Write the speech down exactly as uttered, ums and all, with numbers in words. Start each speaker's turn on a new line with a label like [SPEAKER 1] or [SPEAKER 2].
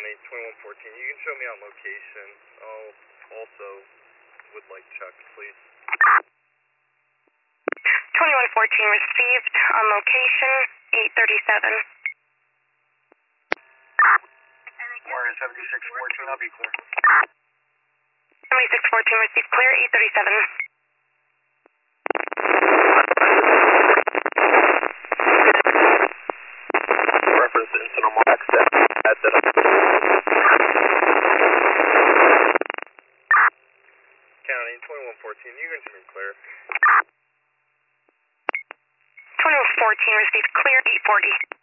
[SPEAKER 1] County, twenty-one fourteen. You can show me on location. I'll also would like check, please.
[SPEAKER 2] twenty-one fourteen received on location, eight thirty-seven.
[SPEAKER 3] Warren seventy-six fourteen, I'll be clear.
[SPEAKER 2] seventy-six fourteen received clear, eight thirty-seven.
[SPEAKER 4] Reference to incident mark set at the
[SPEAKER 1] County, twenty-one fourteen. You can show me clear.
[SPEAKER 2] twenty-one fourteen received clear, eight forty.